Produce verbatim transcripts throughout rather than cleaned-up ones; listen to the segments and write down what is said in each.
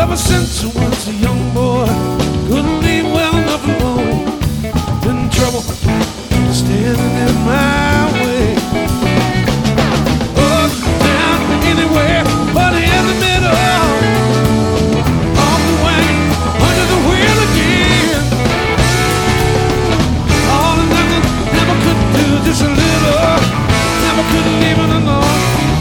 Ever since I was a young boy, couldn't leave well enough alone. Been in trouble, standing in my way. Up, down, anywhere, but in the middle. Off the wagon, under the wheel again. All or nothing, never could do just a little. Never could leave it alone.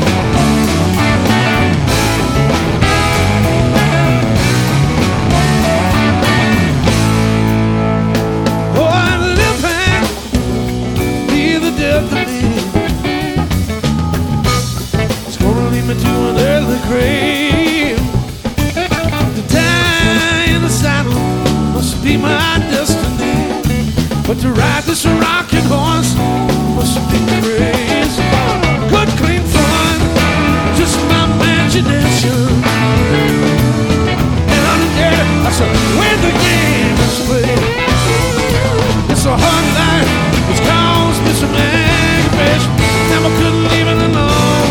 Me to an early grave. To die in the saddle must be my destiny, but to ride this rocking horse must be crazy. Good clean fun, just my imagination. And on the day, I said, when the game is played, it's a hard life, it's caused me some aggravation. Never could leave it alone.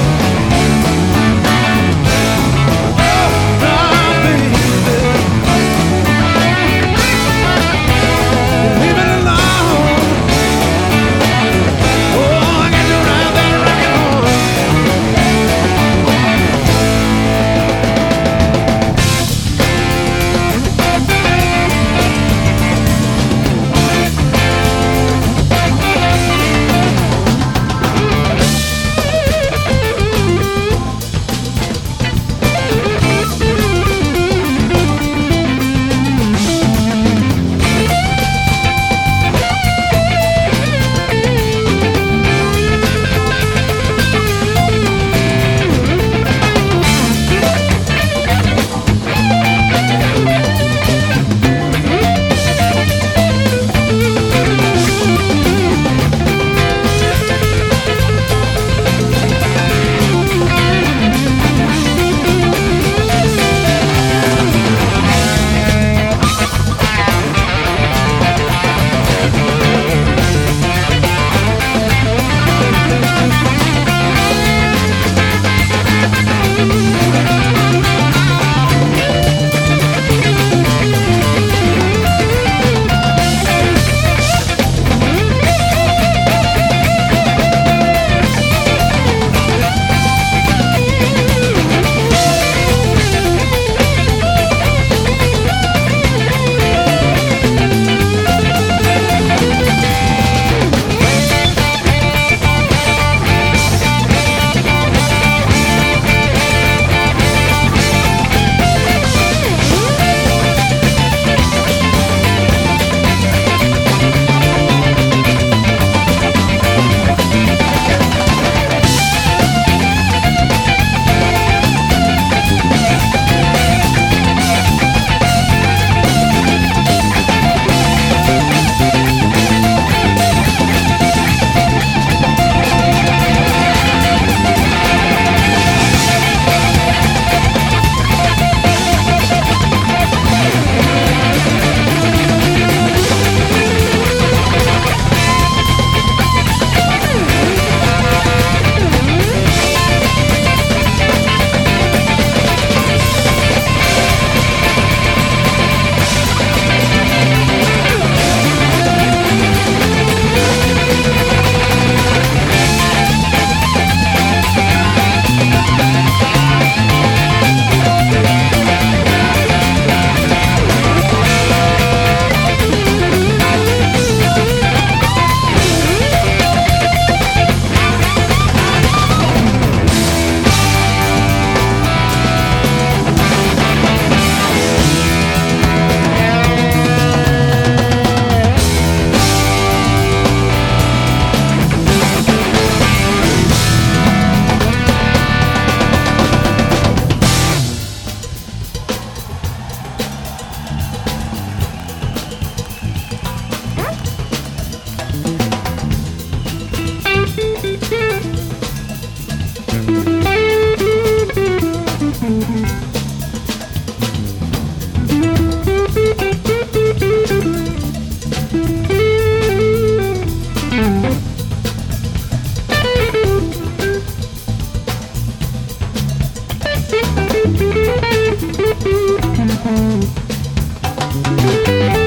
Thank you.